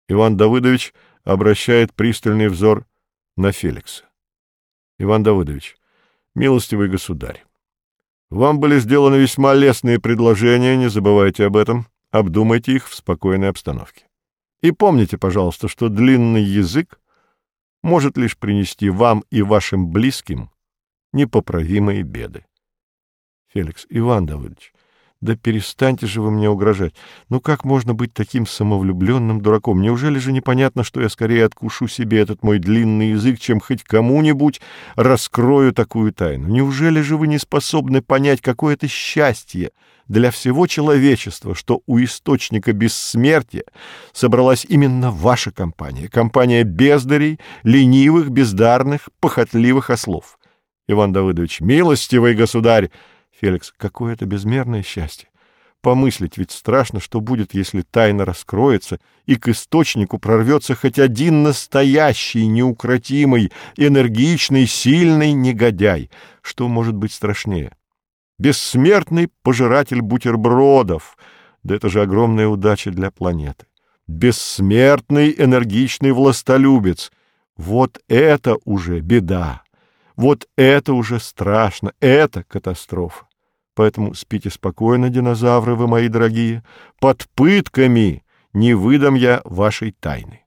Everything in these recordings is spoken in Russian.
Иван Давыдович обращает пристальный взор на Феликса. Иван Давыдович: милостивый государь, вам были сделаны весьма лестные предложения, не забывайте об этом, обдумайте их в спокойной обстановке. И помните, пожалуйста, что длинный язык может лишь принести вам и вашим близким непоправимые беды. Феликс: Иван Давыдович, да перестаньте же вы мне угрожать. Ну как можно быть таким самовлюбленным дураком? Неужели же непонятно, что я скорее откушу себе этот мой длинный язык, чем хоть кому-нибудь раскрою такую тайну? Неужели же вы не способны понять, какое это счастье для всего человечества, что у источника бессмертия собралась именно ваша компания, компания бездарей, ленивых, бездарных, похотливых ослов? Иван Давыдович: милостивый государь! Феликс: какое это безмерное счастье! Помыслить ведь страшно, что будет, если тайна раскроется, и к источнику прорвется хоть один настоящий, неукротимый, энергичный, сильный негодяй. Что может быть страшнее? Бессмертный пожиратель бутербродов. Да это же огромная удача для планеты. Бессмертный энергичный властолюбец. Вот это уже беда. Вот это уже страшно. Это катастрофа. Поэтому спите спокойно, динозавры вы мои дорогие. Под пытками не выдам я вашей тайны.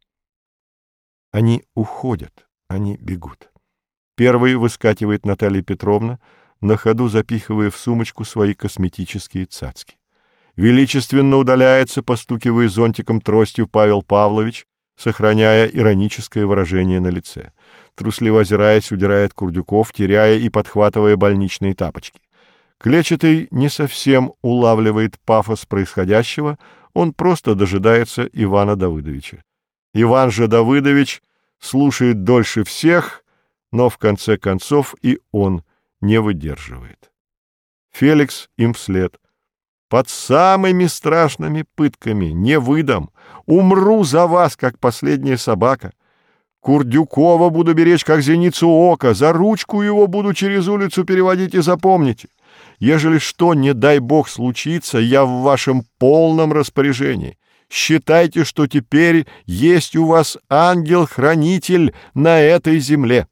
Они уходят, они бегут. Первой выскакивает Наталья Петровна, на ходу запихивая в сумочку свои косметические цацки. Величественно удаляется, постукивая зонтиком тростью, Павел Павлович, сохраняя ироническое выражение на лице. Трусливо озираясь, удирает Курдюков, теряя и подхватывая больничные тапочки. Клетчатый не совсем улавливает пафос происходящего, он просто дожидается Ивана Давыдовича. Иван же Давыдович слушает дольше всех, но в конце концов и он не выдерживает. Феликс им вслед. Под самыми страшными пытками не выдам, умру за вас, как последняя собака. Курдюкова буду беречь, как зеницу ока, за ручку его буду через улицу переводить, и запомните, ежели что, не дай бог, случится, я в вашем полном распоряжении. Считайте, что теперь есть у вас ангел-хранитель на этой земле.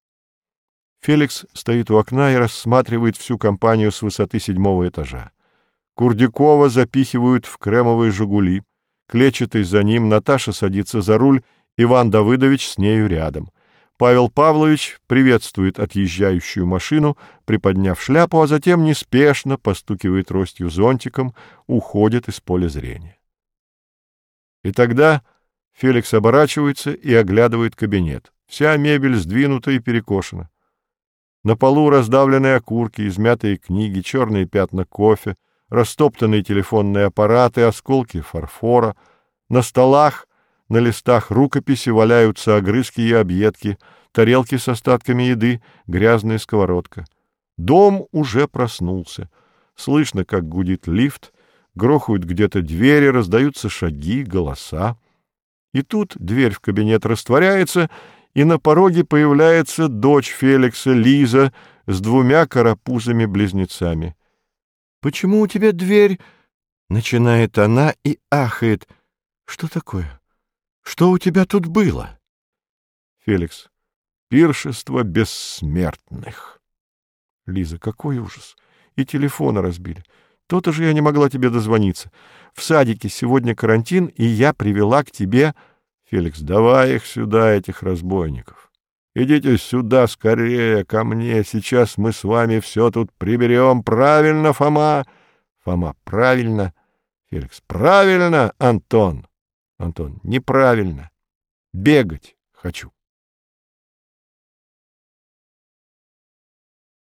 Феликс стоит у окна и рассматривает всю компанию с высоты 7-го этажа. Курдюкова запихивают в кремовые «Жигули», Клетчатый за ним, Наташа садится за руль, Иван Давыдович с нею рядом. Павел Павлович приветствует отъезжающую машину, приподняв шляпу, а затем неспешно постукивает тростью зонтиком, уходит из поля зрения. И тогда Феликс оборачивается и оглядывает кабинет. Вся мебель сдвинута и перекошена. На полу раздавленные окурки, измятые книги, черные пятна кофе, растоптанные телефонные аппараты, осколки фарфора. На столах, на листах рукописи валяются огрызки и объедки, тарелки с остатками еды, грязная сковородка. Дом уже проснулся. Слышно, как гудит лифт, грохают где-то двери, раздаются шаги, голоса. И тут дверь в кабинет растворяется, и на пороге появляется дочь Феликса, Лиза, с 2 карапузами-близнецами. «Почему у тебя дверь?» — начинает она и ахает. «Что такое? Что у тебя тут было?» Феликс: «Пиршество бессмертных». Лиза: «Какой ужас! И телефоны разбили. То-то же я не могла тебе дозвониться. В садике сегодня карантин, и я привела к тебе...» Феликс: «Давай их сюда, этих разбойников. Идите сюда скорее, ко мне. Сейчас мы с вами все тут приберем. Правильно, Фома?» Фома: «Правильно». Феликс: «Правильно, Антон». Антон: «Неправильно. Бегать хочу».